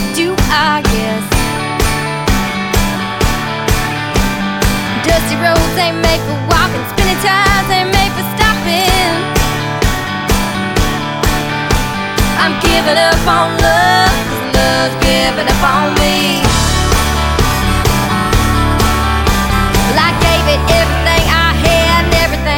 do I guess. Dusty roads ain't made for walking, spinning tires ain't made for stopping. I'm giving up on love, 'cause love's giving up on me.